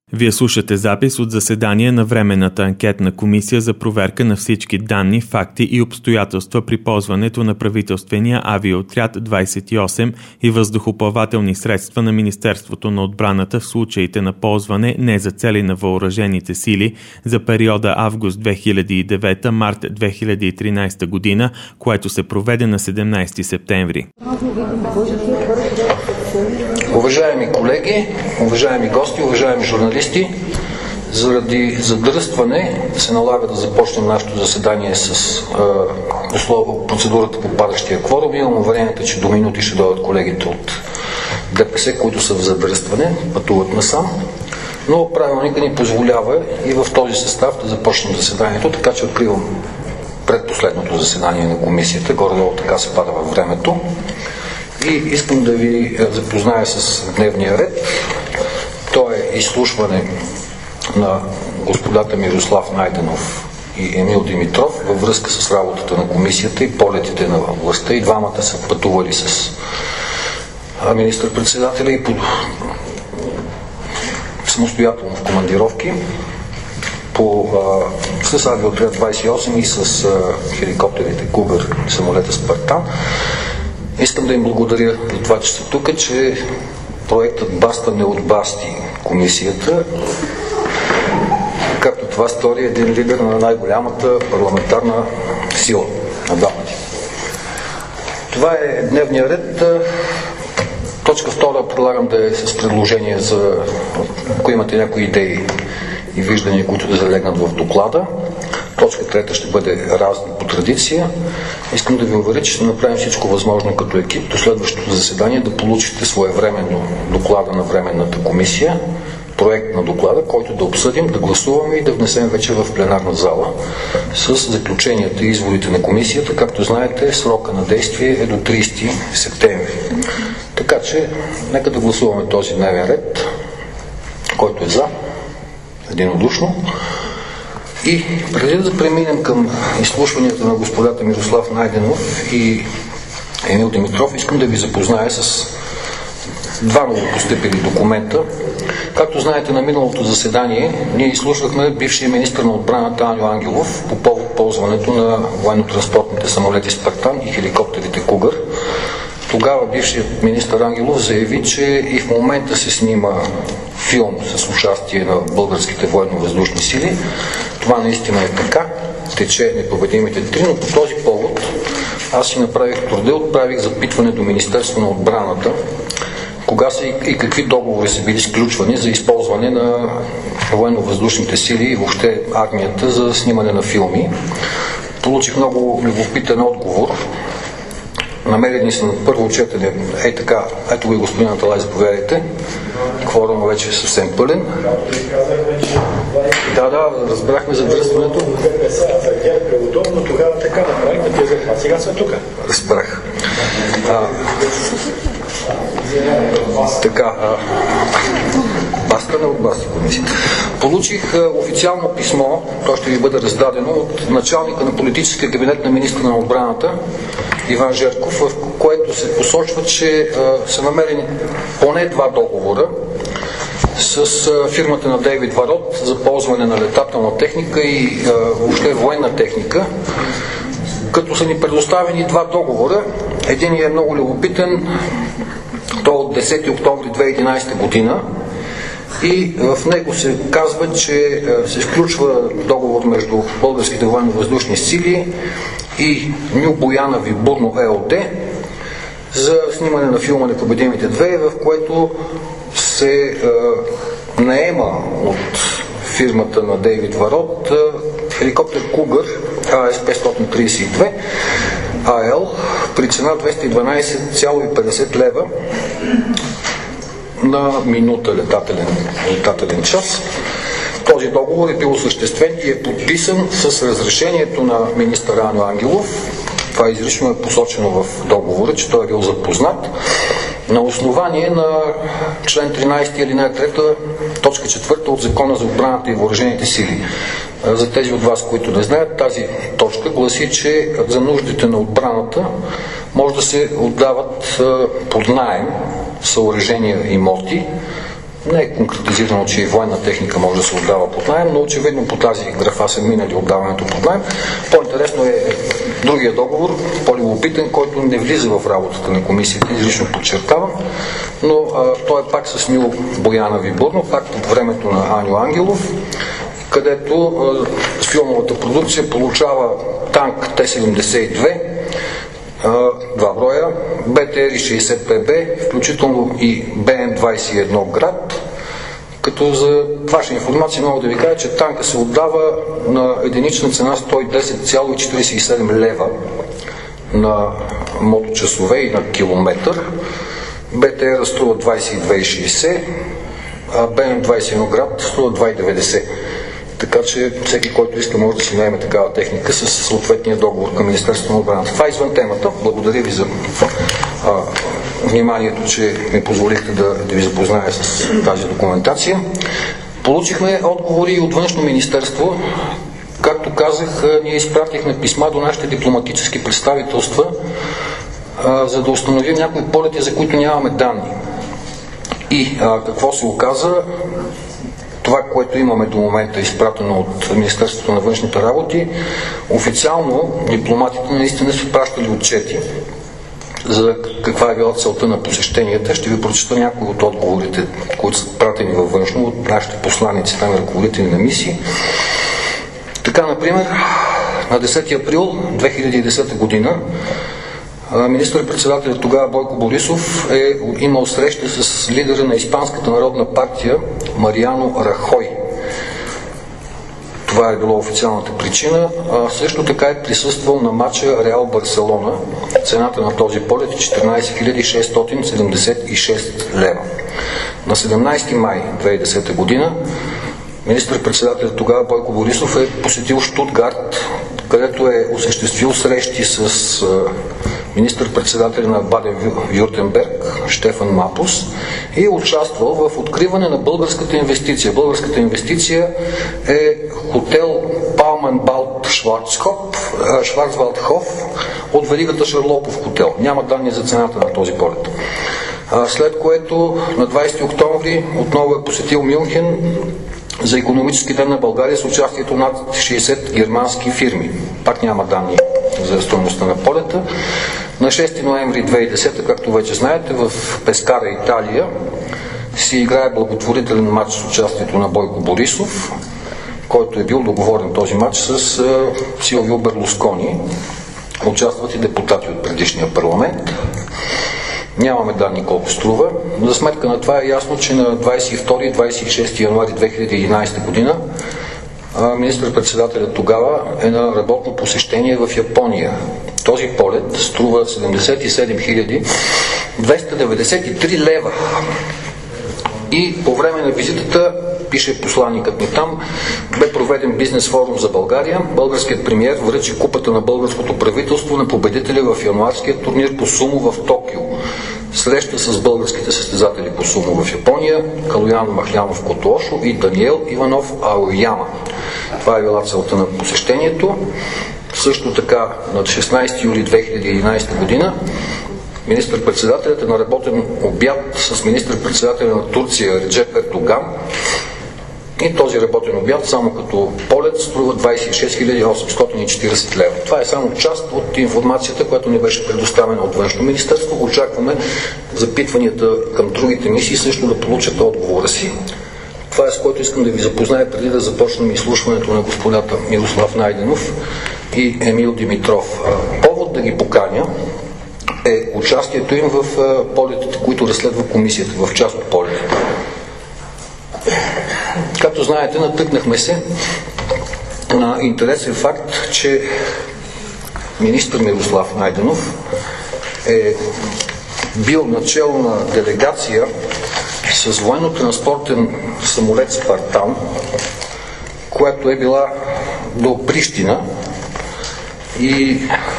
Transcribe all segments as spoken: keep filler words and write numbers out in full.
Вие слушате запис от заседание на Временната анкетна комисия за проверка на всички данни, факти и обстоятелства при ползването на правителствения авиоотряд двадесет и осем и въздухоплавателни средства на Министерството на отбраната в случаите на ползване не за цели на въоръжените сили за периода август две хиляди и девета – март две хиляди и тринадесета година, което се проведе на седемнадесети септември. Уважаеми колеги, уважаеми гости, уважаеми журналисти, заради задръстване се налага да започнем нашето заседание с е, условно процедурата по падащия кворум. Имам уверението, че до минути ще дойдат колегите от ДПС, които са в задръстване, пътуват насам. Но правилника ни позволява и в този състав да започнем заседанието, така че откривам предпоследното заседание на комисията, горе-долу така се пада във времето. И искам да ви запозная с дневния ред. То е изслушване на господата Мирослав Найденов и Емил Димитров във връзка с работата на комисията и полетите на властта. И двамата са пътували с министър-председателя и под... самостоятелно в командировки по, а, с авиоотряд двадесет и осем и с а, хеликоптерите Кугър, самолета Спартан. Искам да им благодаря за това, че са тук, че проектът Баста не отбасти комисията, както това стори един лидер на най-голямата парламентарна сила на два пъти. Това е дневния ред. Точка втора предлагам да е с предложение за, ако имате някои идеи и виждания, които да залегнат в доклада. Точка трета ще бъде разни по традиция. Искам да ви уверя, че ще направим всичко възможно като екип до следващото заседание да получите своевременно доклада на Временната комисия, проект на доклада, който да обсъдим, да гласуваме и да внесем вече в пленарна зала с заключенията и изводите на комисията. Както знаете, срока на действие е до тридесети септември. Така че, нека да гласуваме този дневен ред, който е за, единодушно. И преди да преминем към изслушванията на господата Мирослав Найденов и Емил Димитров, искам да ви запозная с два новопостъпили документа. Както знаете, на миналото заседание ние изслушвахме бившия министър на отбраната Аню Ангелов по повод ползването на военно-транспортните самолети Спартан и хеликоптерите Кугър. Тогава бившият министър Ангелов заяви, че и в момента се снима филм с участие на българските военно-въздушни сили. Това наистина е така. Тече Непобедимите три, но по този повод аз си направих труда, отправих запитване до Министерство на отбраната, кога са и какви договори са били сключвани за използване на военно-въздушните сили и въобще армията за снимане на филми. Получих много любопитен отговор. Намерени са на първо четене. Ей така, ето го и господин Аталай, заповядайте. Кворум вече е съвсем пълен. Да, да, разбрахме за дръстването. е удобно, тогава така направихме тези, а сега са тук. Разбрах. А, така, а, баста не отбасти комисията. Получих а, официално писмо, то ще ви бъде раздадено от началника на политическия кабинет на министра на отбраната Иван Жерков, в което се посочва, че а, са намерени поне два договора с а, фирмата на Дейвид Варот за ползване на летателна техника и а, въобще военна техника, като са ни предоставени два договора. Един е много любопитен, то от десети октомври две хиляди и единадесета година, и в него се казва, че се включва договор между българските военно-въздушни сили и Ню Бояна Бурно ЕОД за снимане на филма Непобедимите две, в което се е, наема от фирмата на Дейвид Варот е, хеликоптер Кугър А С петстотин тридесет и две А Л при цена двеста и дванадесет цяло и петдесет лева на минута летателен, летателен час. Този договор е бил осъществен и е подписан с разрешението на министър Аню Ангелов. Това изрично е посочено в договора, че той е бил запознат на основание на член тринадесети алинея трета, точка четвърта от Закона за отбраната и въоръжените сили. За тези от вас, които не знаят, тази точка гласи, че за нуждите на отбраната може да се отдават под наем съоръжения и имоти Не е конкретизирано, че и военна техника може да се отдава под наем, но очевидно по тази графа са минали отдаването под наем. По-интересно е другия договор, по-любопитен, който не влиза в работата на комисията, изрично подчертавам, но а, той е пак с Мило Боянови Бурно, пак под времето на Аню Ангелов, където а, с филмовата продукция получава танк Т седемдесет и две, два броя, Б Т Р шейсет П Б, включително и Б М двадесет и едно Град, като за ваша информация мога да ви кажа, че танка се отдава на единична цена сто и десет цяло четиридесет и седем лева на моточасове и на километър. Б Т Р струва двадесет и две шейсет, а Б М двадесет и едно Град струва два и деветдесет. Така че всеки, който иска, може да си наеме такава техника с съответния договор към Министерството на отбраната. Това е извън темата. Благодаря ви за а, вниманието, че ми позволихте да, да ви запозная с тази документация. Получихме отговори и от Външно министерство. Както казах, ние изпратихме писма до нашите дипломатически представителства, а, за да установим някои полети, за които нямаме данни. И а, какво се оказа? Това, което имаме до момента, изпратено от Министерството на външните работи, официално дипломатите наистина са пращали отчети за каква е била целта на посещенията. Ще ви прочета някои от отговорите, които са пратени във външно от нашите посланици, там ръководители на мисии. Така, например, на десети април две хиляди и десета година министър-председателят тогава Бойко Борисов е имал среща с лидера на Испанската народна партия Мариано Рахой. Това е било официалната причина. А също така е присъствал на матча Реал Барселона. Цената на този полет е четиринадесет хиляди шестстотин седемдесет и шест лева. На седемнадесети май две хиляди и десета година министър-председателят тогава Бойко Борисов е посетил Щутгарт, където е осъществил срещи с министър-председателя на Баден-Вюртемберг Штефан Мапус и е участвал в откриване на българската инвестиция. Българската инвестиция е хотел Палменбалт Шварцвалдхоф от веригата Шарлопов хотел. Няма данни за цената на този полет. След което на двадесети октомври отново е посетил Мюнхен за икономически ден на България с участието над шейсет германски фирми. Пак няма данни за стойността на полета. На шести ноември две хиляди и десета, както вече знаете, в Пескара, Италия, си играе благотворителен матч с участието на Бойко Борисов, който е бил договорен този матч с Силвио Берлускони. Участват и депутати от предишния парламент. Нямаме данни колко струва. За сметка на това е ясно, че на двадесет и втори и двадесет и шести януари две хиляди и единадесета година министър-председателят тогава е на работно посещение в Япония. Този полет струва седемдесет и седем хиляди двеста деветдесет и три лева. И по време на визитата, пише посланникът ми там, бе проведен бизнес форум за България. Българският премиер връчи купата на българското правителство на победителя в януарския турнир по сумо в Токио. Среща с българските състезатели по сумо в Япония, Калуян Махлянов Котошо и Даниел Иванов Аояма. Това е била целта на посещението. Също така на шестнадесети юли две хиляди и единадесета година министър-председателят е на работен обяд с министър-председателя на Турция Реджеп Ердоган. И този работен обяд, само като полет, струва двадесет и шест хиляди осемстотин и четиридесет лева. Това е само част от информацията, която ни беше предоставена от Външно министерство. Очакваме запитванията към другите мисии също да получат отговора си. Това е с което искам да ви запозная преди да започнем изслушването на господата Мирослав Найденов и Емил Димитров. Повод да ги поканя е участието им в полетите, които разследва комисията, в част от полетите. Както знаете, натъкнахме се на интересен факт, че министър Мирослав Найденов е бил начело на делегация с военно-транспортен самолет Спартан, която е била до Прищина, и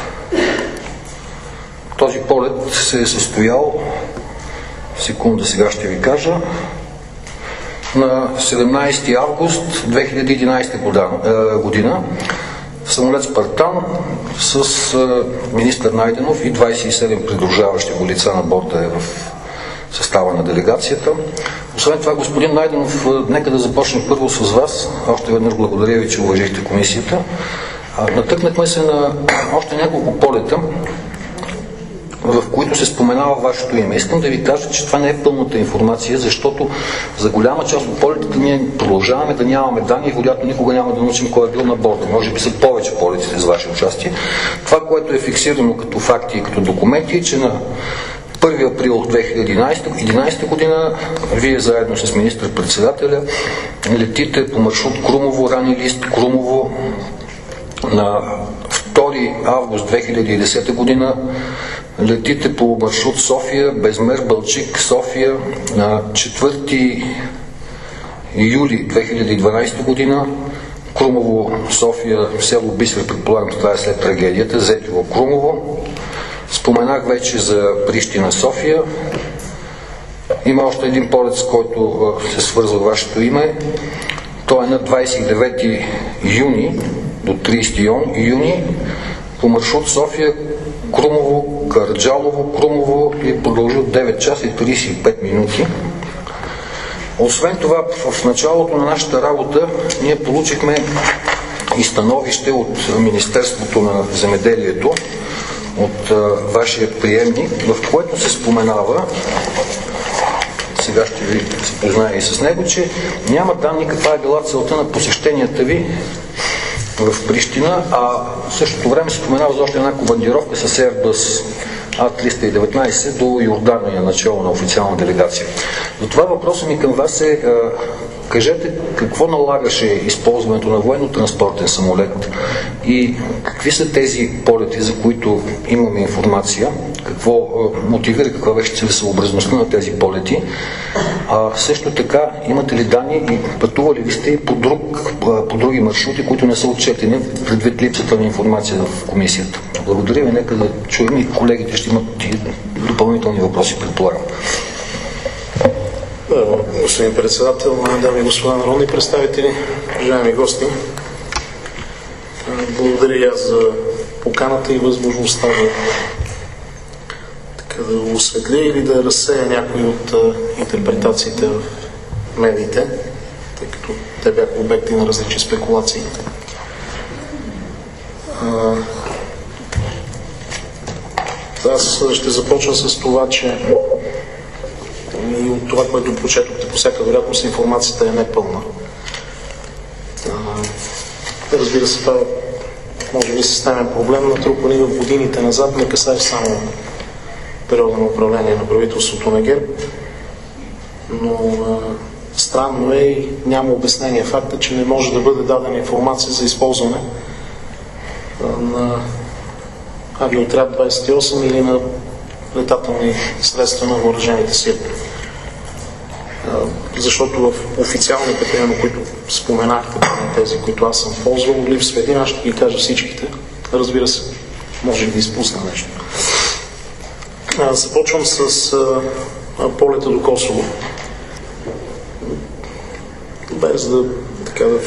този полет се е състоял, секунда сега ще ви кажа, на седемнадесети август две хиляди и единадесета година самолет Спартан с министър Найденов и двадесет и седем придружаващи го лица на борда е в състава на делегацията. Освен това, господин Найденов, нека да започнем първо с вас. Още веднъж благодаря ви, че уважихте комисията. Натъкнахме се на още няколко полета, в които се споменава вашето име. Искам да ви кажа, че това не е пълната информация, защото за голяма част от полетите ние продължаваме да нямаме данни и вероятно никога няма да научим кой е бил на борда. Може би са повече полетите с ваше участие. Това, което е фиксирано като факти и като документи, е, че на първи април две хиляди и единадесета година вие заедно с министър-председателя летите по маршрут Крумово, Рани Лист, Крумово. На втори август две хиляди и десета година летите по маршрут София, Безмер, Балчик, София. На четвърти юли две хиляди и дванадесета година Крумово, София, село Бисер, предполагам, това е след трагедията, Зетево, Крумово. Споменах вече за Прищина, София. Има още един полет, с който се свързва вашето име. То е на двадесет и девети юни до тридесети юни по маршрут София, Крумово, Карджалово, Крумово и продължи от девет часа и тридесет и пет минути. Освен това, в началото на нашата работа ние получихме и становище от Министерството на земеделието, от а, вашия приемник, в което се споменава, сега ще ви се позная и с него, че няма данни каква е била целта на посещенията ви в Прищина, а в същото време се споменава за още една командировка с Airbus А триста и деветнадесет до Йордания, начало на официална делегация. Затова въпросът ми към вас е, кажете какво налагаше използването на военно-транспортен самолет и какви са тези полети, за които имаме информация, какво мотивира, каква беше целесъобразността на тези полети. А също така, имате ли данни и пътували ли сте по, друг, по други маршрути, които не са отчетени предвид липсата на информация в комисията? Благодаря ви, нека да чуем и колегите ще имат и допълнителни въпроси, предполагам. Да, господин председател, дами и господа народни представители, уважаеми гости, благодаря аз за поканата и възможността да, така, да осветля или да разсея някои от а, интерпретациите в медиите, тъй като те бяха обекти на различни спекулации. А, аз ще започна с това, че и от това, което прочетохте, по всяка вероятност информацията е непълна. Разбира се, това може би системен проблем, натрупани в годините назад, не касае само периода на управление на правителството на ГЕРБ, но а, странно е и няма обяснение факта, че не може да бъде дадена информация за използване а, на авиоотряд двадесет и осем или на летателни средства на въоръжените сили. Защото в официалните, примерно, които споменахте, тези, които аз съм ползвал, липсва един, аз ще ги кажа всичките. Разбира се, може да изпусна нещо. Започвам с а, полета до Косово. Без да, така да...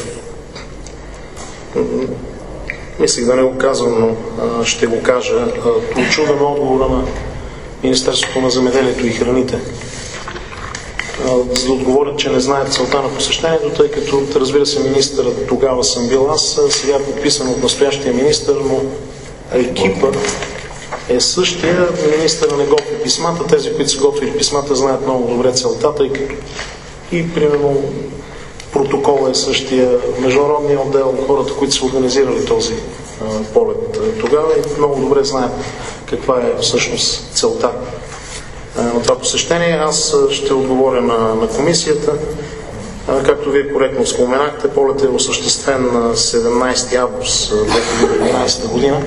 Мислих да не го казвам, но а, ще го кажа. Очудвам отговора на Министерството на земеделието и храните, за да отговорят, че не знаят целта на посещението, тъй като, разбира се, министърът тогава съм бил аз, сега подписан от настоящия министър, но екипа е същия. Министърът не готви писмата, тези, които са готвили писмата, знаят много добре целта, тъй като и, примерно, протокол е същия, международния отдел, хората, които са организирали този а, полет тогава и много добре знаят каква е всъщност целта на това посещение. Аз ще отговоря на, на комисията. Както вие коректно споменахте, полет е осъществен на седемнадесети август две хиляди и единадесета година.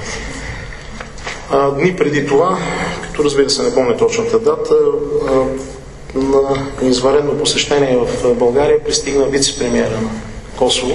Дни преди това, като разбира се не помня точната дата, на извънредно посещение в България пристигна вице-премиера на Косово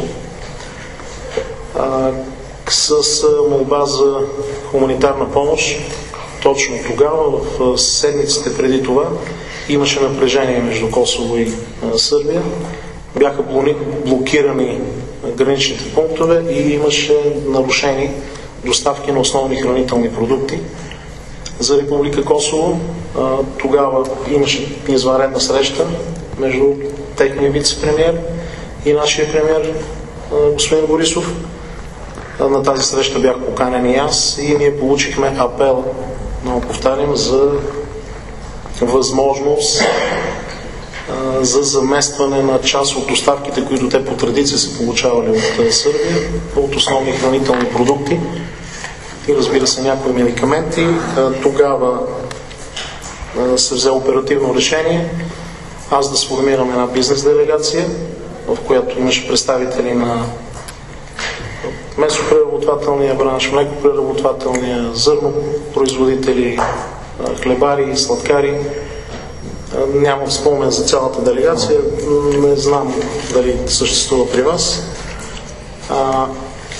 с молба за хуманитарна помощ. Точно тогава, в седмиците преди това, имаше напрежение между Косово и Сърбия. Бяха блокирани граничните пунктове и имаше нарушени доставки на основни хранителни продукти за Република Косово. Тогава имаше извънредна среща между техния вице-премиер и нашия премиер господин Борисов. На тази среща бях поканен и аз и ние получихме апел, но повтарям, за възможност за заместване на част от доставките, които те по традиция са получавали от Сърбия, от основни хранителни продукти и разбира се някои медикаменти. Тогава се взе оперативно решение аз да сформирам една бизнес делегация, в която имаше представители на месопреработвателния бранш, млекопреработвателния, зърнопроизводители, хлебари, сладкари. Нямам спомен за цялата делегация, не знам дали съществува при вас. А,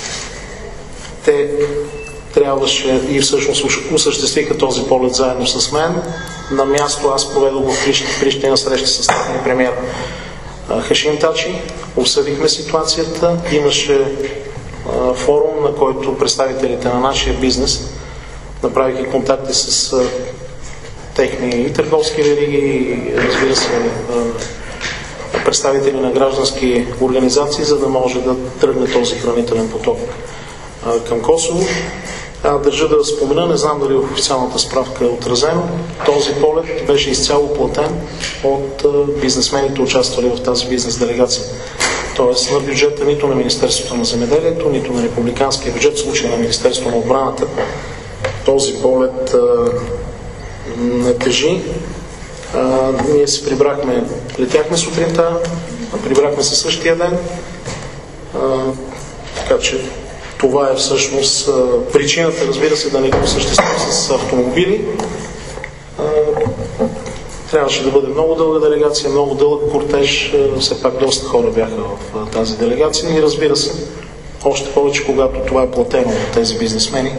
те трябваше и всъщност осъществиха този полет заедно с мен. На място аз проведох в Прищина среща с техния премиер Хашим Тачи. Обсъдихме ситуацията. Имаше а, форум, на който представителите на нашия бизнес направиха контакти с а, техни и търговски вериги, и разбира се а, представители на граждански организации, за да може да тръгне този хранителен поток а, към Косово. А, държа да спомена, не знам дали в официалната справка е отразено, този полет беше изцяло платен от а, бизнесмените, участвали в тази бизнес делегация. Тоест на бюджета нито на Министерството на земеделието, нито на републиканския бюджет, в случая на Министерството на отбраната, този полет а, не тежи. А, ние се прибрахме, летяхме сутринта, прибрахме се същия ден, а, така че това е всъщност а, причината, разбира се, да не го осъществим с автомобили. А, трябваше да бъде много дълга делегация, много дълъг кортеж, а, все пак доста хора бяха в а, тази делегация и разбира се, още повече, когато това е платено от тези бизнесмени,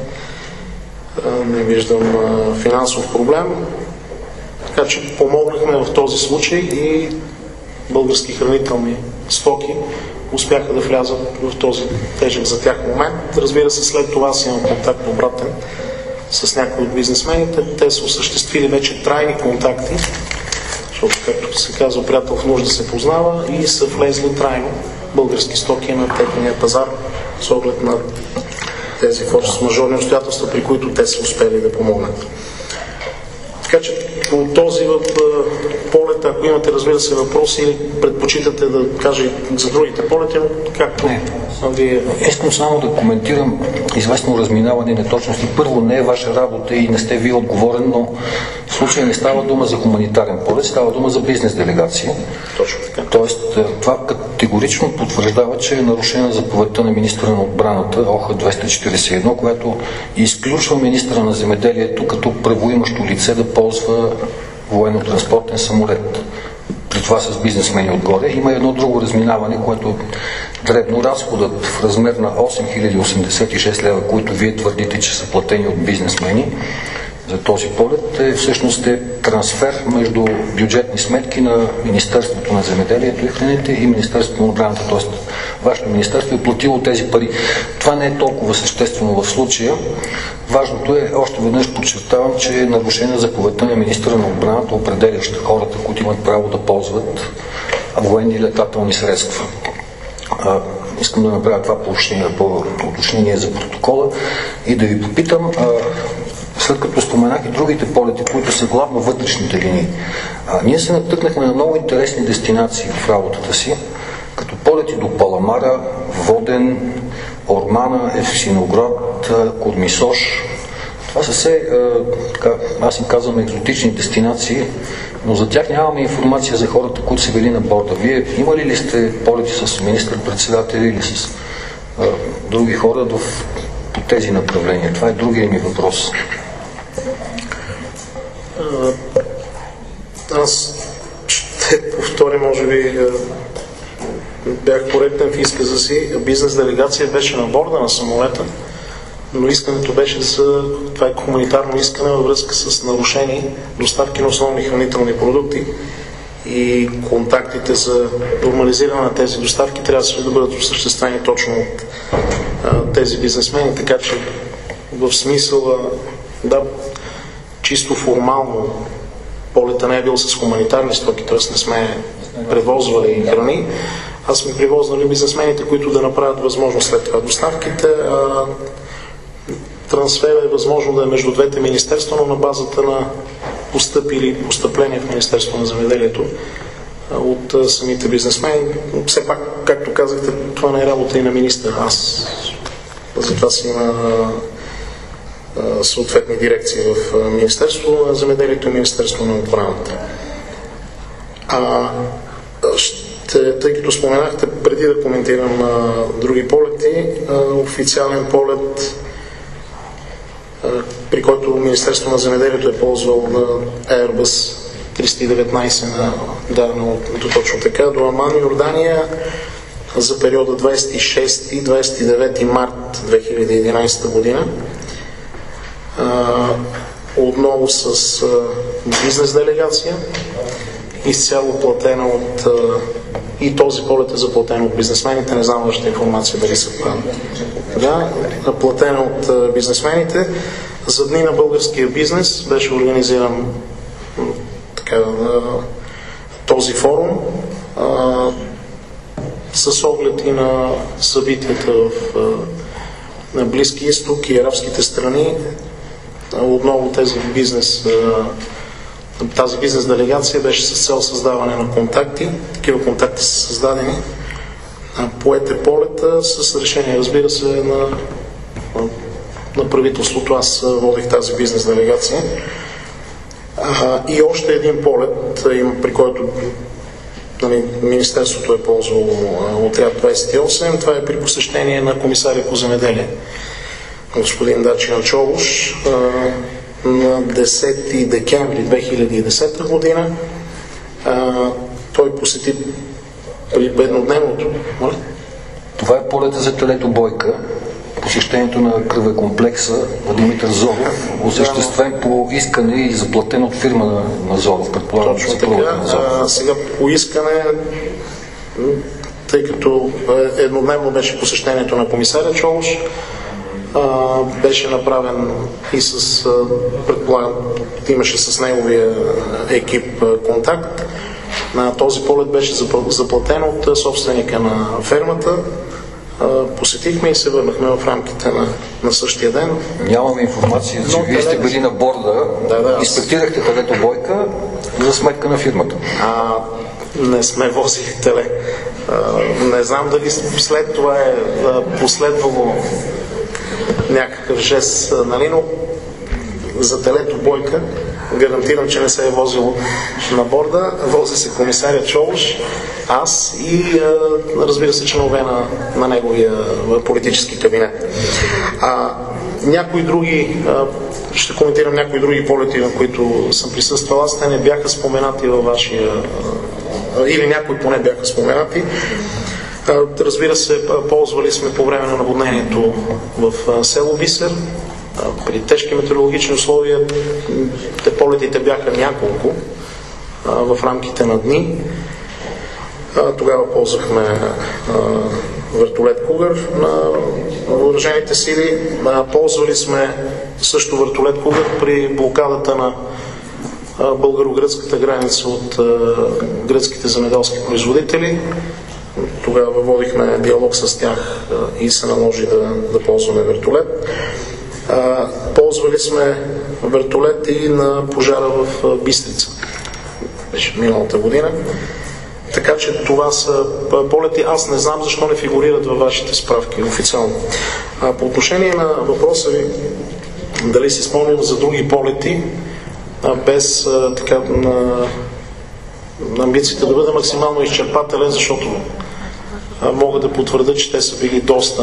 а, не виждам а, финансов проблем. Така че помогнахме в този случай и български хранителни стоки успяха да влязат в този тежък за тях момент. Разбира се, след това си имам контакт обратен с някои от бизнесмените. Те са осъществили вече трайни контакти, защото, както се казва, приятел в нужда се познава, и са влезли трайно български стоки на техния пазар с оглед на тези форс-мажорни обстоятелства, при които те са успели да помогнат. Така че по този в полет, ако имате, разбира се, въпроси или предпочитате да кажа за другите полети, както не. Вие... Искам само да коментирам известно разминаване и неточности. Първо, не е ваша работа и не сте вие отговорен, но в случая не става дума за хуманитарен полет, става дума за бизнес делегация. Точно така. Тоест, това категорично потвърждава, че е нарушена заповедта на министъра на отбраната О Х двеста четиридесет и едно, която изключва министъра на земеделието като правоимащо лице да ползва военно-транспортен самолет. При това с бизнесмени отгоре. Има едно друго разминаване, което дребно разходът в размер на осем хиляди осемдесет и шест лева, които вие твърдите, че са платени от бизнесмени за този полет, е, всъщност е трансфер между бюджетни сметки на Министерството на земеделието и храните и Министерството на отбраната. Т.е. вашето министерство е платило тези пари. Това не е толкова съществено в случая. Важното е, още веднъж подчертавам, че е нарушена заповедта на министъра на отбраната, определяща хората, които имат право да ползват военни летателни средства. А, искам да направя това по уточнение за протокола и да ви попитам, а, след като споменах и другите полети, които са главно вътрешните линии. А, ние се натъкнахме на много интересни дестинации в работата си, като полети до Паламара, Воден, Ормана, Евксиноград, Курмисош. Това са все, така, аз им казвам, екзотични дестинации, но за тях нямаме информация за хората, които са били на борда. Вие имали ли сте полети с министър-председатели или с а, други хора в, по тези направления? Това е другия ми въпрос. Аз ще повторя, може би, бях коректен в изказа си. Бизнес делегация беше на борда на самолета, но искането беше за... Това е хуманитарно искане във връзка с нарушени доставки на основни хранителни продукти и контактите за нормализиране на тези доставки трябваше да бъдат осъществени точно от а, тези бизнесмени, така че в смисъла, да, чисто формално полета не е бил с хуманитарни стоки, т.е. не сме превозвали храни, а сме превознали бизнесмените, които да направят възможно след това доставките. А, трансфера е възможно да е между двете министерства, но на базата на постъпили постъпления в Министерство на земеделието от а, самите бизнесмени. Все пак, както казахте, това не е работа и на министър. Аз затова си има а, съответни дирекции в а, Министерство на земеделието и Министерство на отбраната. А, ще, тъй като споменахте, преди да коментирам а, други полети, а, официален полет, а, при който Министерство на земеделието е ползвал на Airbus триста и деветнайсет, на, да, но, точно така, до Аман, Йордания, за периода двадесет и шести и двадесет и девети март две хиляди и единадесета година. А, отново с а, бизнес делегация, изцяло платена от а, и този полет е заплатен от бизнесмените, не знам вашата информация дали са правилни. Да, платена от а, бизнесмените. За дни на българския бизнес беше организиран така, а, този форум а, с оглед и на събитията в а, на Близкия изток и арабските страни. Отново тези бизнес а, тази бизнес делегация беше с цел създаване на контакти. Такива контакти са създадени. Поете полета с решение, разбира се, на, на правителството. Аз водих тази бизнес делегация. И още един полет, при който нали, Министерството е ползвало отряд двадесет и осем. Това е при посещение на комисаря по земеделие, господин Дачиан Чолуш, на десети декември две хиляди и десета година. А, той посети при еднодневното. Моля? Това е полета за телето Бойка, посещението на кръвекомплекса на Димитър Зоров, осъществен по искане и заплатен от фирма на, на Зоров, предполагам. Точно така. А, сега по искане, тъй като еднодневно беше посещението на комисаря Чолуш, Uh, беше направен и с, uh, предполагам, имаше с неговия екип uh, контакт. Uh, този полет беше заплатен от uh, собственика на фермата. Uh, посетихме и се върнахме в рамките на, на същия ден. Нямаме информация, че вие сте били на борда, да, да, инспектирахте телето Бойка за сметка на фирмата. А, не сме возили теле. Uh, не знам дали след това е uh, последвало някакъв жест, нали, но за телето Бойка гарантирам, че не се е возил на борда. Вози се комисаря Чолуш, аз и разбира се членове на, на неговия политически кабинет. А, някои други, ще коментирам някои други полети, на които съм присъствал. Аз те не бяха споменати във вашия, или някои поне бяха споменати. Разбира се, ползвали сме по време на наводнението в село Бисер. При тежки метеорологични условия те полетите бяха няколко в рамките на дни. Тогава ползвахме вертолет Кугър на въоръжените сили. Ползвали сме също вертолет Кугър при блокадата на българо-гръцката граница от гръцките земеделски производители. Тогава водихме диалог с тях и се наложи да, да ползваме вертолет. А, ползвали сме вертолет и на пожара в Бистрица. Беше миналата година. Така че това са полети. Аз не знам защо не фигурират във вашите справки официално. А, по отношение на въпроса ви, дали си спомням за други полети, а, без а, така на, на амбицията да бъде максимално изчерпателен, защото а, мога да потвърда, че те са били доста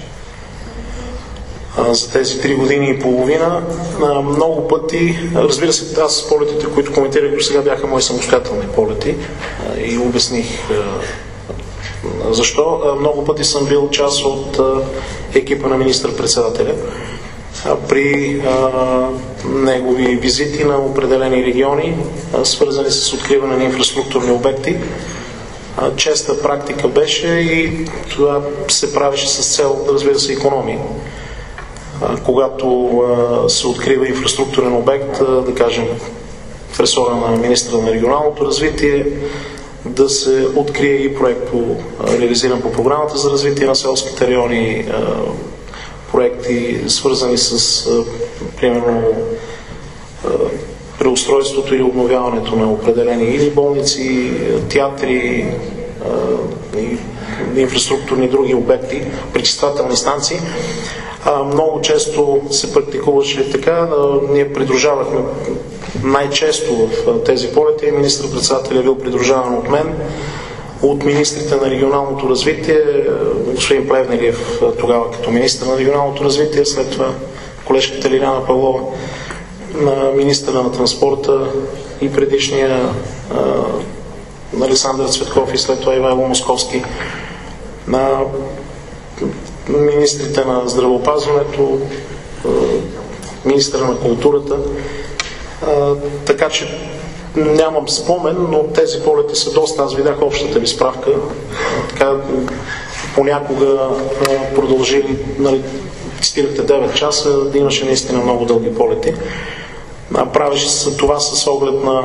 а, за тези три години и половина. А, много пъти, разбира се, аз полетите, които коментирах до сега, бяха мои самостоятелни полети а, и обясних а, защо. А, много пъти съм бил част от а, екипа на министър-председателя а, при а, негови визити на определени региони, а, свързани с откриване на инфраструктурни обекти. А, честа практика беше и това се правеше с цел, разбира се, икономии. А, когато а, се открива инфраструктурен обект, а, да кажем в ресора на министъра на регионалното развитие, да се открие и проект по, реализиран по програмата за развитие на селските райони, проекти свързани с примерно преустройството или обновяването на определени или болници, театри и инфраструктурни други обекти, пречиствателни станции. Много често се практикуваше така. Ние придружавахме най-често в тези полети. Министър-председателят е бил придружаван от мен, от министрите на регионалното развитие, господин Плевнелиев тогава като министър на регионалното развитие, след това колежката Лиляна Павлова, на министъра на транспорта и предишния на Александър Цветков и след това Ивайло Московски, на министрите на здравеопазването, министъра на културата. Така че нямам спомен, но тези полети са доста. Аз видях общата ви справка. Така, понякога продължили, нали, цитирахте девет часа, имаше наистина много дълги полети. Правеше се това с оглед на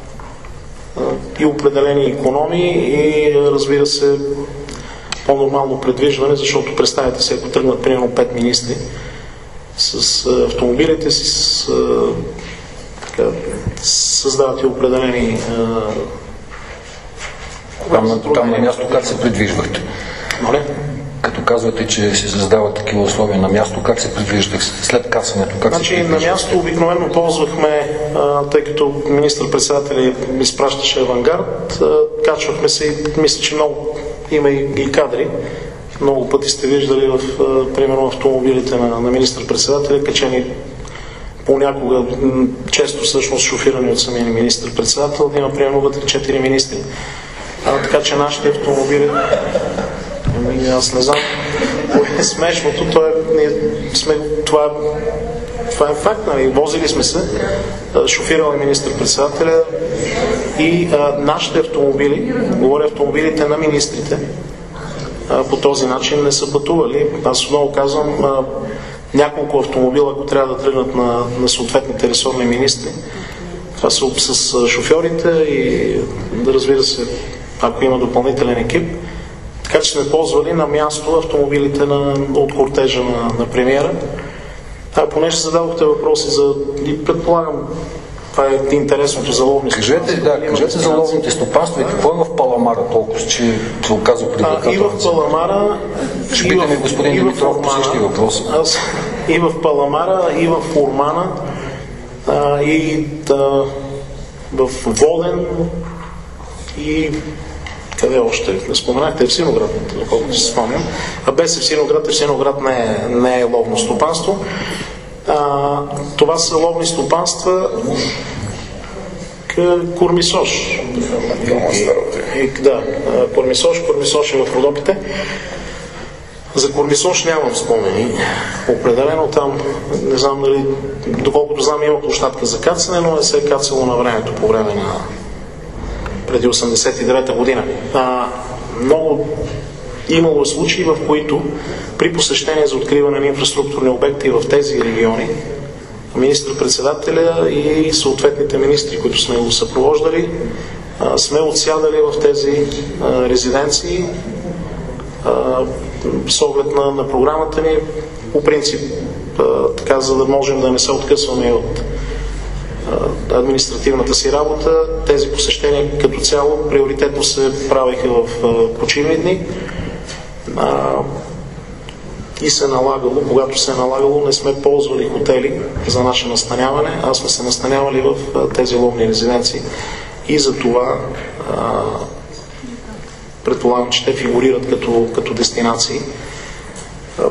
и определени икономии и, разбира се, по-нормално предвиждане, защото представете се, ако тръгнат примерно пет министри с автомобилите си, с, така, създават и определени Там, там на място как се придвижвахте? Моля? Като казвате, че се създават такива условия на място, как се придвижвахте след касането? Как значи, се на място обикновено ползвахме, а, тъй като министър-председателят изпращаше авангард, а, качвахме се и мисля, че много има и, и кадри. Много пъти сте виждали в, а, примерно, автомобилите на, на министър-председателя, качени понякога, често всъщност шофирани от самия министър-председател, да има примерно вътре четири министри. А, така че нашите автомобили, аз не знам кое е смешното, това е, ние сме, това, това е факт, нали? Возили сме се, шофирал е министър-председателя и а, нашите автомобили, говоря автомобилите на министрите, а, по този начин не са пътували. Аз отново казвам, а, няколко автомобила, ако трябва да тръгнат на, на съответните ресорни министри, това са с шофьорите и да, разбира се, ако има допълнителен екип. Така че сме ползвали на място автомобилите на, от кортежа на, на премиера. А понеже зададохте въпроси за... И предполагам, това е интересното за ловни стопанства. Кажете, да, кажете за ловните стопанства и какво е в Паламара толкова, че се оказва привлекателно? И в Паламара... Ще питаме господин Димитров по същия въпрос. Аз, и в Паламара, и в Ормана, а, и да, в Воден, и... Къде още? Не споменахте Евсиноград, доколкото се спомням. А без Евсиноград, Евсиноград не е, не е ловно стопанство. А, това са ловни стопанства Кормисош. И, и, да, Кормисош, Кормисош е в Родопите. За Кормисош нямам спомени. Определено там, не знам дали, доколкото знам, има площадка за кацане, но не се е кацало на времето по време на преди осемдесет и девета година. А, много имало случаи, в които при посещение за откриване на инфраструктурни обекти в тези региони, министър-председателя и съответните министри, които сме го съпровождали, а, сме отсядали в тези а, резиденции а, с оглед на, на програмата ни, по принцип, а, така, за да можем да не се откъсваме от административната си работа. Тези посещения като цяло приоритетно се правиха в почивни дни а, и се налагало, когато се е налагало, не сме ползвали хотели за наше настаняване, а сме се настанявали в тези ловни резиденции и за това а, предполагам, че те фигурират като, като дестинации. А,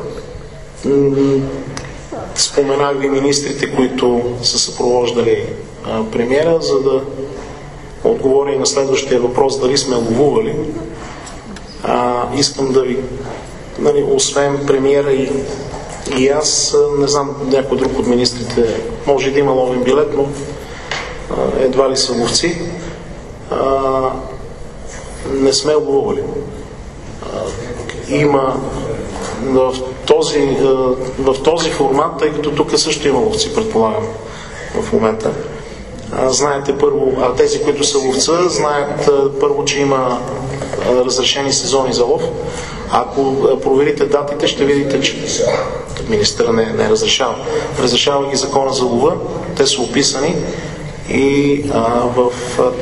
Споменах ви министрите, които са съпровождали а, премиера, за да отговоря и на следващия въпрос, дали сме ловували. А, искам да ви, нали, освен премиера и, и аз, не знам някой друг от министрите, може да има ловен билет, но а, едва ли са ловци, а, не сме ловували. А, има в този, в този формат, тъй като тук също има ловци, предполагам, в момента. Знаете първо, а тези, които са ловца, знаят първо, че има разрешени сезони за лов. Ако проверите датите, ще видите, че министъра не, не разрешава. Разрешава ги закона за лова, те са описани и а, в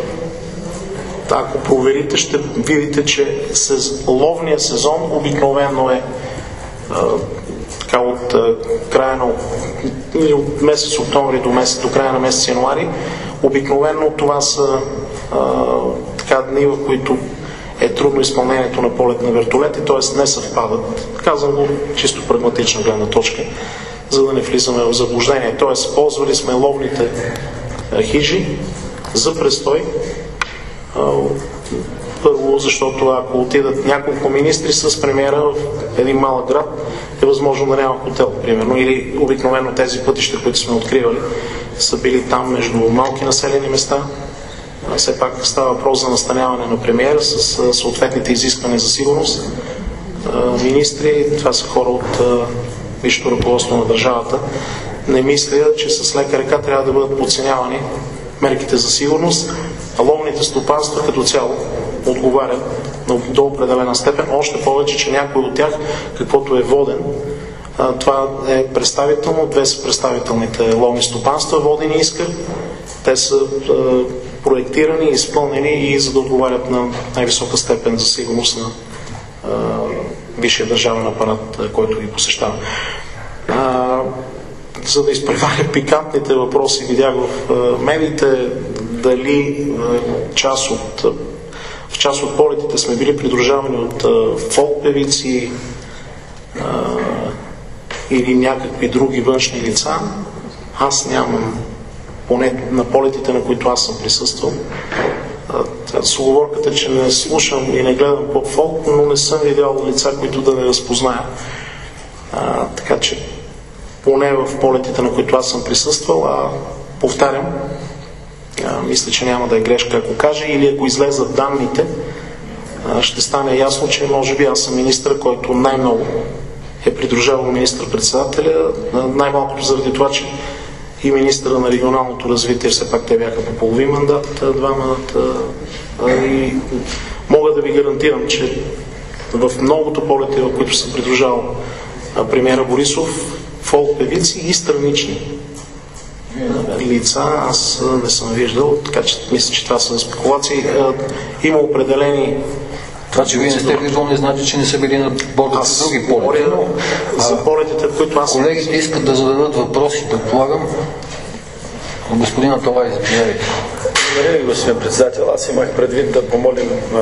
ако проверите, ще видите, че сез, ловния сезон обикновено е а, така от а, края на от месец октомври до, месец, до края на месец януари. Обикновено това са а, така дни, в които е трудно изпълнението на полет на вертолети, т.е. не съвпадат. Казвам го чисто прагматична гледна точка, за да не влизаме в заблуждение. Т.е. ползвали сме ловните а, хижи за престой. А, първо, защото ако отидат няколко министри с премиера в един малък град, е възможно да няма хотел, примерно, или обикновено тези пътища, които сме откривали, са били там между малки населени места. Все пак става въпрос за настаняване на премиера с съответните изисквания за сигурност. Министри, това са хора от висшето ръководство на държавата. Не мисля, че с лека ръка трябва да бъдат подценявани мерките за сигурност, а ловните стопанства като цяло отговарят до определена степен, още повече, че някой от тях, каквото е воден, това е представително, две са представителните ловни стопанства, водени искат, те са проектирани, изпълнени и за да отговарят на най-висока степен за сигурност на висшия държавен апарат, който ги посещава. За да изпреваря пикантните въпроси, видях в медиите дали част от, в част от полетите сме били придружавани от фолк певици или някакви други външни лица. Аз нямам, поне на полетите, на които аз съм присъствал. С уговорката, че не слушам и не гледам поп-фолк, но не съм видял лица, които да не разпозная. А, така че поне в полетите, на които аз съм присъствал, а повтарям, а, мисля, че няма да е грешка, ако кажа, или ако излезат данните, а, ще стане ясно, че може би аз съм министър, който най-много е придружавал министър-председателя, най-малкото заради това, че и министъра на регионалното развитие, все пак те бяха по половин мандат, двама, и мога да ви гарантирам, че в многото полети, в които съм придружавал премиера Борисов, фолк певици и странични лица аз не съм виждал, така че мисля, че това са спекулации. Има определени... Това, че вие не сте виждал, не значи, че не са били на борда с други полети. За полетите, в които аз... Колегите искат да зададат въпроси, предполагам. Господин Аталай, заповядайте. Благодаря ви, господин председател. Аз имах предвид да помолим а,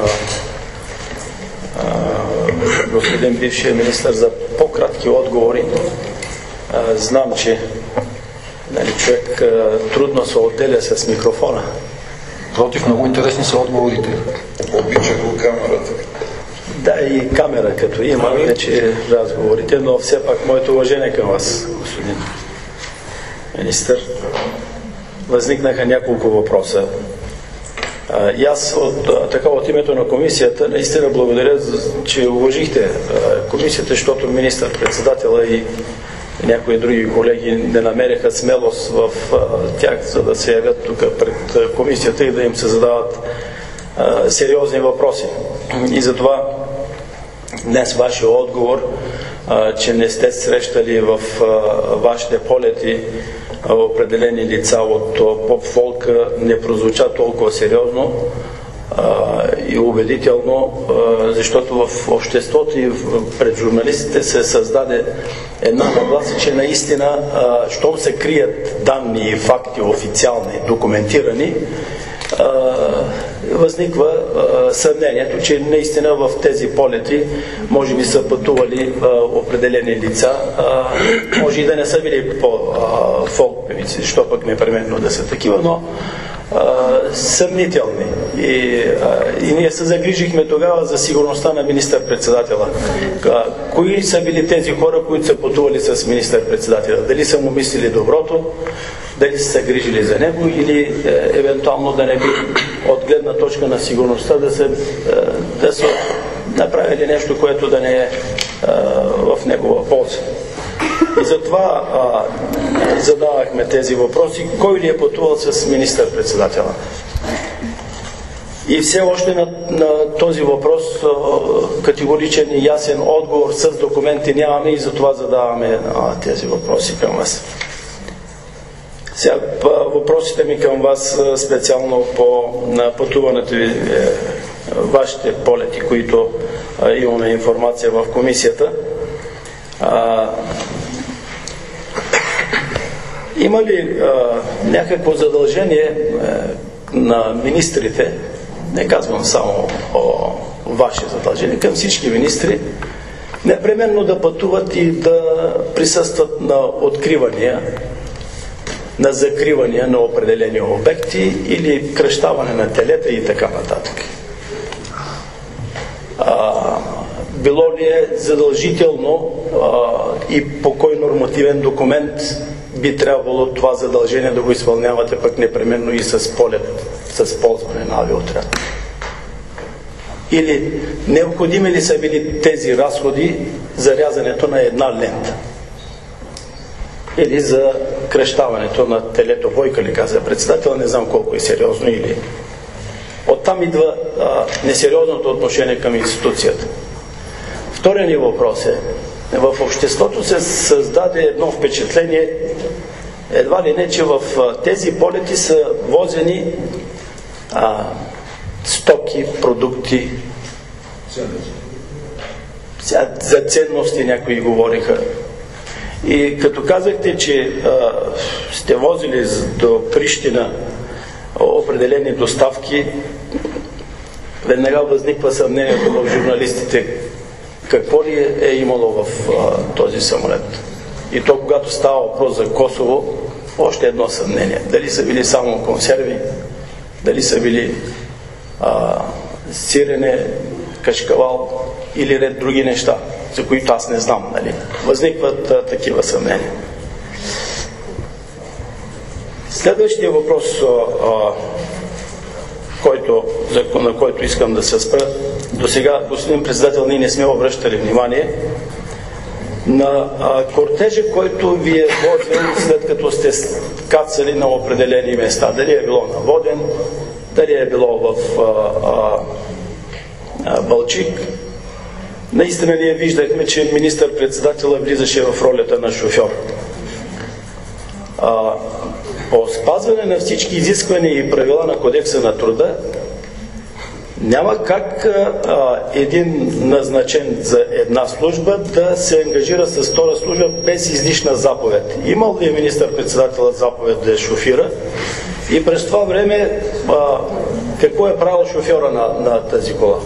а, господин бившия министър за по-кратки отговори. А, знам, че нали, човек а, трудно се отделя с микрофона. Против, много интересни са отговорите. Обича го камерата. Да, и камера като има, вече разговорите, но все пак моето уважение към вас, господин министър. Възникнаха няколко въпроса. А, и аз от, така, от името на комисията наистина благодаря, че уважихте а, комисията, защото министър-председателя и някои други колеги не намериха смелост в а, тях, за да се явят тук пред а, комисията и да им се задават а, сериозни въпроси. И затова днес вашия отговор, а, че не сте срещали в а, вашите полети а, определени лица от поп-фолка, не прозвуча толкова сериозно а, и убедително, а, защото в обществото и пред журналистите се създаде една нагласа, че наистина, а, щом се крият данни и факти официални, документирани, а, възниква а, съмнението, че наистина в тези полети може би са пътували а, определени лица, а, може и да не са били по а, фолк певици, защо пък непременно да са такива, но а, съмнителни. И, а, и ние се загрижихме тогава за сигурността на министър-председателя. А, кои са били тези хора, които са пътували с министър-председателя? Дали са му мислили доброто, дали са се грижили за него или е, евентуално да не би от гледна точка на сигурността да са, е, да са направили нещо, което да не е, е в негова полза. И затова а, задавахме тези въпроси. Кой ли е пътувал с министър-председателя? И все още на, на този въпрос а, категоричен и ясен отговор с документи нямаме и затова задаваме а, тези въпроси към вас. Сега въпросите ми към вас специално по на пътуването ви, е, вашите полети, които а, имаме информация в комисията. А, има ли а, някакво задължение а, на министрите, не казвам само о, ваши задължения, към всички министри, непременно да пътуват и да присъстват на откривания, на закривания на определени обекти или кръщаване на телета и така нататък. А, било ли е задължително а, и по кой нормативен документ би трябвало това задължение да го изпълнявате пък непременно и с полет, с ползване на авиоотряд? Или необходими ли са били тези разходи за рязането на една лента? Или за кръщаването на телето, Бойка ли каза председател, не знам колко е сериозно, или оттам идва а, несериозното отношение към институцията. Вторият ни въпрос е, в обществото се създаде едно впечатление, едва ли не, че в а, тези полети са возени а, стоки, продукти, за ценности някои говориха. И като казахте, че а, сте возили до Прищина определени доставки, веднага възниква съмнението в журналистите какво ли е, е имало в а, този самолет. И то, когато става въпрос за Косово, още едно съмнение. Дали са били само консерви, дали са били а, сирене, кашкавал или ред други неща, за които аз не знам, нали? Възникват а, такива съмнения. Следващия въпрос, а, а, който, за, на който искам да се спра, до сега, господин председател, ние не сме обръщали внимание на а, кортежа, който ви е возил след като сте кацали на определени места. Дали е било на Воден, дали е било в а, а, а, Балчик. Наистина ние виждахме, че министър-председателът влизаше в ролята на шофьор. А, по спазване на всички изисквания и правила на Кодекса на труда, няма как а, един назначен за една служба да се ангажира с втора служба без излишна заповед. Имал ли е министър-председателът заповед да шофира? И през това време а, какво е правил шофьора на, на тази кола?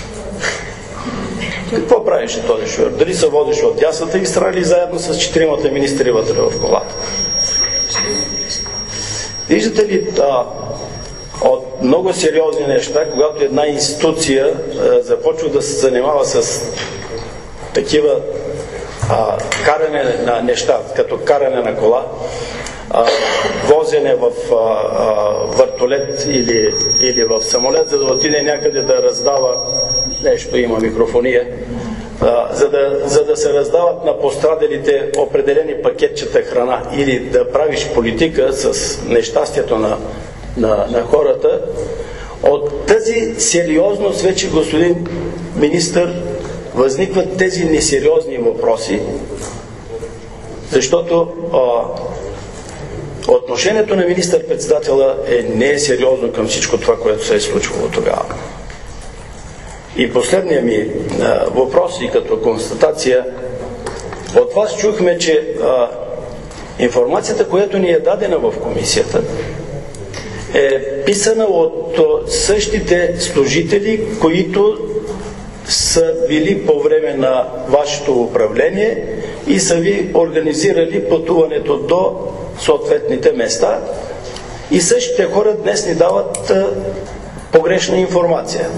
Какво правише този шофьор? Дали се водеше от дясната и страна или заедно с четиримата министри вътре в колата? Виждате ли, а, от много сериозни неща, когато една институция а, започва да се занимава с такива а, каране на неща, като каране на кола, а, возене в а, а, вертолет или, или в самолет, за да отиде някъде да раздава нещо, има микрофония, а, за, да, за да се раздават на пострадалите определени пакетчета храна или да правиш политика с нещастието на, на, на хората. От тази сериозност вече, господин министър, възникват тези несериозни въпроси, защото а, отношението на министър-председателя е не е сериозно към всичко това, което се е случвало тогава. И последният ми а, въпрос и като констатация, от вас чухме, че а, информацията, която ни е дадена в комисията, е писана от същите служители, които са били по време на вашето управление и са ви организирали пътуването до съответните места. И същите хора днес ни дават а, погрешна информация.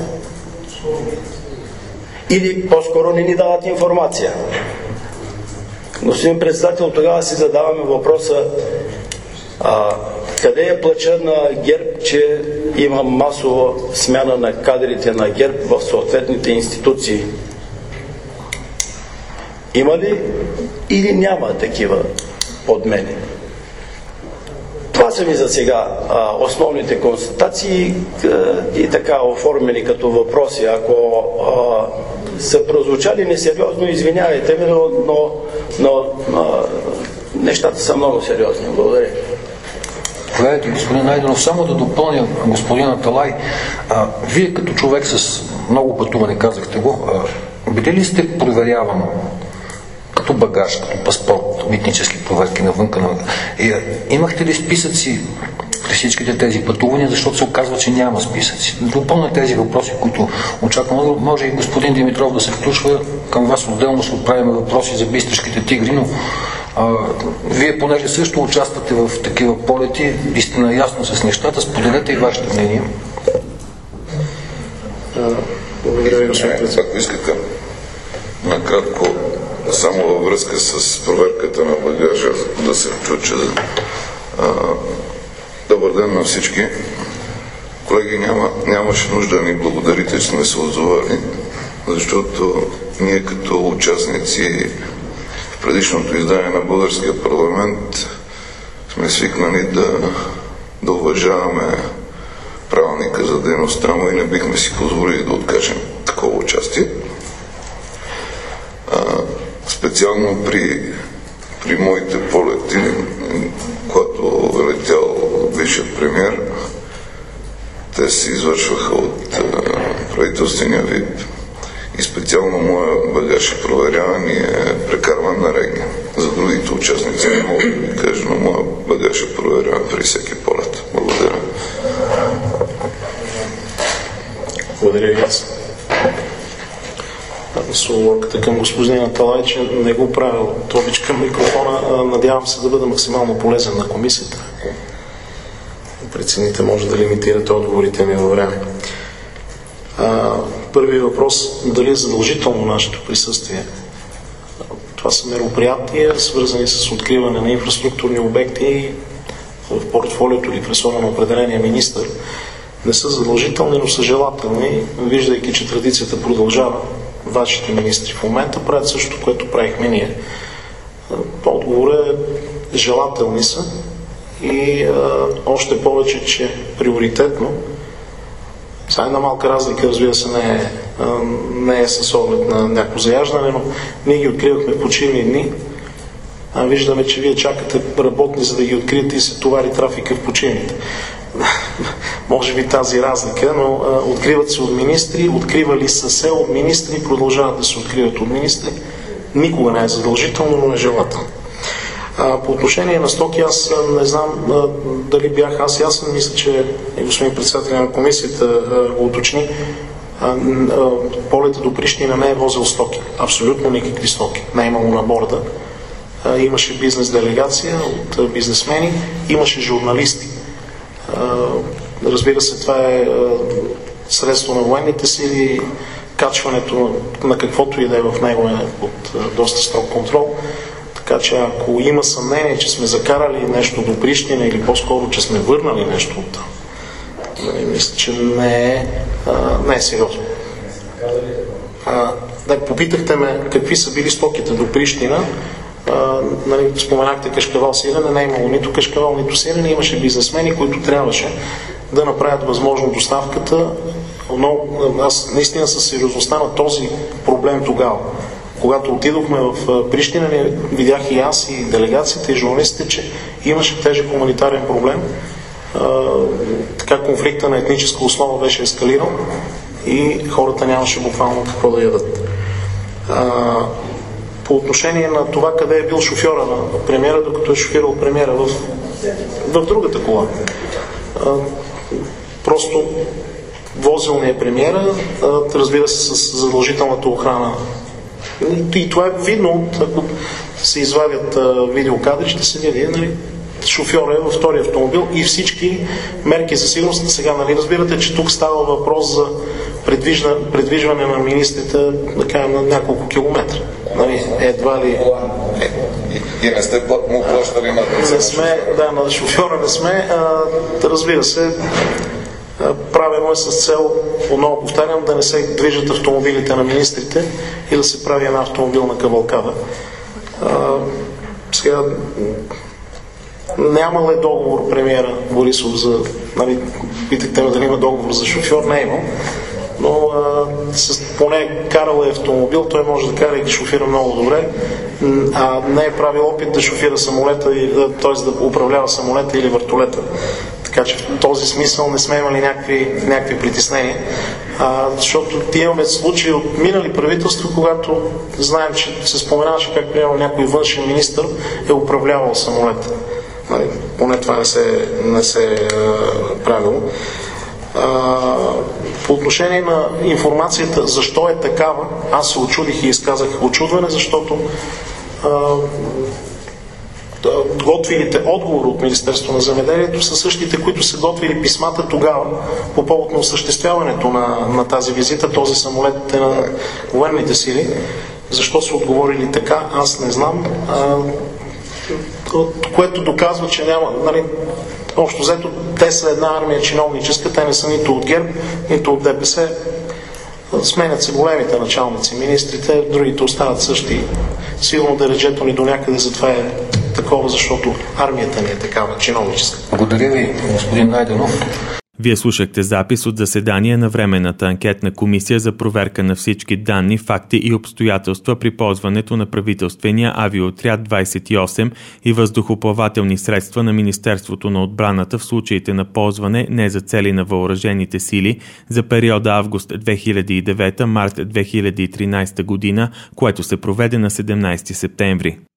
Или по-скоро не ни дават информация. Господин председател, тогава си задаваме въпроса, а, къде е плача на ГЕРБ, че има масова смяна на кадрите на ГЕРБ в съответните институции? Има ли или няма такива подмени? Това са ми за сега а, основните констатации а, и така оформени като въпроси. Ако а, са прозвучали несериозно, извинявайте ме, но, но, но а, нещата са много сериозни. Благодаря. Поведете, господин Найденов, само да допълня господин Аталай. А, вие като човек с много пътуване, казахте го, а, били ли сте проверяван като багаж, като паспорт, митнически проверки навънка? навънка. И, а, имахте ли списъци при всичките тези пътувания, защото се оказва, че няма списъци? Допълня тези въпроси, които очаквам. Може и господин Димитров да се включва. Към вас отделно се отправяме въпроси за бистришките тигри, но а, вие понеже също участвате в такива полети и сте наясно с нещата, споделете и вашето мнение. Благодаря ви, господин председател. Ако искате, накратко, само във връзка с проверката на багажа, да се включа. А, добър ден на всички. Колеги, няма, нямаше нужда да ни благодарите, че сме се отзовали, защото ние като участници в предишното издание на българския парламент сме свикнали да, да уважаваме правилника за дейността му и не бихме си позволили да откажем такова участие. А, специално при, при моите полети, когато е летял бившият премиер, те се извършваха от а, правителствения вип и специално моя багаж е проверяван и е прекарван на регни. За другите участници не мога да ви кажа, но моя багаж е проверяван при всеки полет. Благодаря. Благодаря ви аз. С уворката към господин Аталай, че не го правя от обич към микрофона. Надявам се да бъда максимално полезен на комисията. Ако прецените, може да лимитирате отговорите ми във време. Първият въпрос, дали е задължително нашето присъствие. Това са мероприятия, свързани с откриване на инфраструктурни обекти в портфолиото или в ресора на определения министър. Не са задължителни, но са желателни, виждайки, че традицията продължава. Вашите министри в момента правят същото, което правихме ние. Отговорът е желателни са и а, още повече, че приоритетно, са една малка разлика, разбира се, не е, а, не е с оглед на някакво заяждане, но ние ги откривахме в почивни дни. А виждаме, че вие чакате работни, за да ги откриете и се товари трафика в почивните. Може би тази разлика, но а, откриват се от министри, откривали са се от министри, продължават да се откриват от министри. Никога не е задължително, но е желателно. А, по отношение на стоки, аз не знам а, дали бях аз ясен, мисля, че и господин председател на комисията а, го уточни. А, а, полета до Прищина не е возил стоки. Абсолютно никакви стоки. Не е имало на борда. А, имаше бизнес делегация от а, бизнесмени, имаше журналисти. Разбира се, това е средство на военните сили, качването на каквото и да е в него е под доста строг контрол. Така че ако има съмнение, че сме закарали нещо до Прищина или по-скоро, че сме върнали нещо от там, мисля, че не е, не е сериозно. А, да, попитахте ме какви са били стоките до Прищина. Uh, нали, споменахте кашкавал сирене, не е имало нито кашкавал, нито сирене, имаше бизнесмени, които трябваше да направят възможно доставката, но аз наистина със сериозността на този проблем тогава, когато отидохме в Прищина, видях и аз, и делегацията, и журналистите, че имаше тежък хуманитарен проблем, uh, така конфликта на етническа основа беше ескалирал и хората нямаше буквално какво да ядат. Uh, По отношение на това къде е бил шофьора на премиера, докато е шофирал премиера в, в другата кола. А, просто возил не е премиера, а, разбира се, с задължителната охрана. И, и това е видно, ако се извадят а, видеокадри, ще се види, нали, шофьора е във втори автомобил и всички мерки за сигурност. Сега, нали, разбирате, че тук става въпрос за предвижда, предвижване на министрите, да кажем, на няколко километра. Нали, едва ли... Е, и, и не сте му плащали на не сме, да, на шофьора не сме. А, разбира се, Правено е с цел, отново повтарям, да не се движат автомобилите на министрите и да се прави една автомобилна кавалкада. Сега, няма ли договор премиера Борисов за, нали, питахте ме дали има договор за шофьор, не е имал, но а, с, поне карал е автомобил, той може да кара и да шофира много добре, а не е правил опит да шофира самолета, т.е. да управлява самолета или вертолета. Така че в този смисъл не сме имали някакви, някакви притеснения, а, защото имаме случаи от минали правителства, когато знаем, че се споменаваше как приема някой външен министър е управлявал самолета. Нали, поне това не се, не се е правило. А, по отношение на информацията защо е такава, аз се очудих и изказах очудване, защото а, готвилите отговор от Министерството на земеделието са същите, които са готвили писмата тогава по повод на осъществяването на, на тази визита. Този самолет е на военните сили. Защо са отговорили така, аз не знам. А, което доказва, че няма, нали, общо взето, те са една армия чиновническа, те не са нито от ГЕРБ, нито от ДПС. Сменят се големите началници, министрите, другите остават същи. Сигурно дереджето ни до някъде затова е такова, защото армията ни е такава чиновническа. Благодаря ви, господин Найденов. Вие слушахте запис от заседание на Временната анкетна комисия за проверка на всички данни, факти и обстоятелства при ползването на правителствения авиоотряд двадесет и осем и въздухоплавателни средства на Министерството на отбраната в случаите на ползване не за цели на въоръжените сили за периода август две хиляди и девета – март две хиляди и тринадесета година, което се проведе на седемнадесети септември.